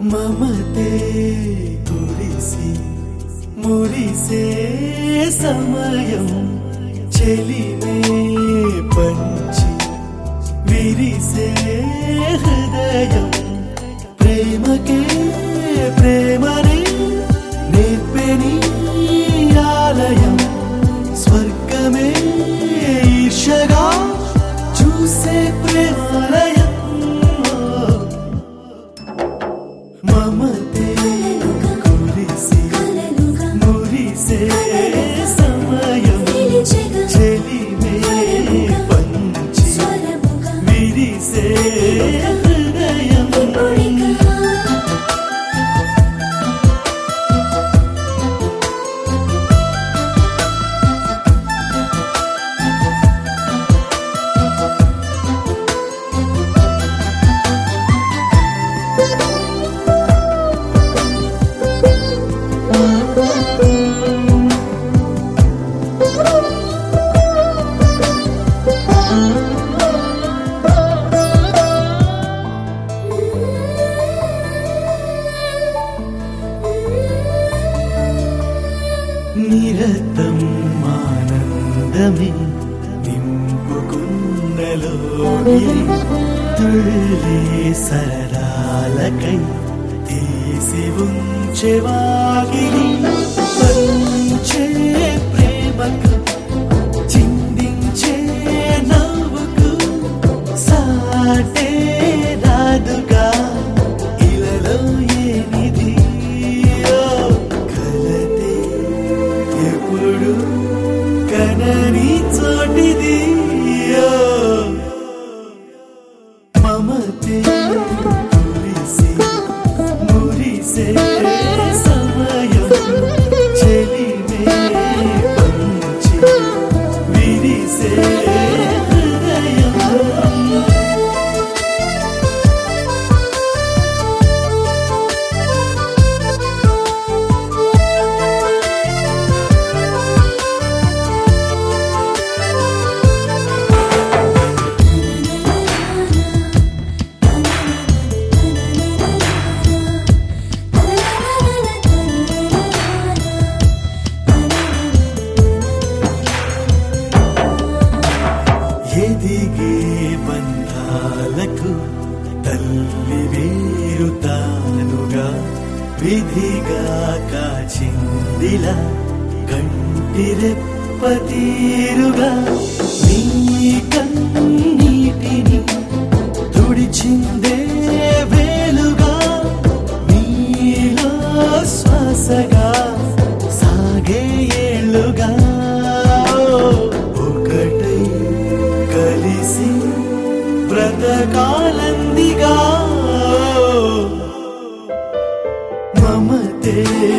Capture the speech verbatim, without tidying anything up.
మమతే కురిసి మురిసే సమయం చెలిమే పంచి విరిసే హృదయం ప్రేమకే ప్రేమనే నేర్పెని ఆలయం స్వర్గమే ఈర్షగా చూసే ప్రేమాలయం మమతే కురిసి మురిసే సమయం చెలిమే పంచి విరిసే హృదయం నిరతం ఆనందమే నింపుకున్నలోని తుళ్ళే సరళాలకై తీసి ఉంచే వాకిలి పంచే ప్రేమకు చిందించే నవ్వుకు సాటే రాదుగా ఇలలో ఏనిది ఎప్పుడు కనని చోటిది మమతే కురిసి మురిసే సమయం చెలిమే పంచి విరిసే హృదయం ఎదిగే బంధాలకు తల్లి వేరు తానుగా విధిగా కాచిందిలా కంటి రెప్పతీరుగా నీ కన్నీటిని తుడిచిందే వేలుగా నీలో శ్వాసగా సాగే ఏళ్ళుగా ఒకటై కలిసి బ్రతకాలందిగా మమతే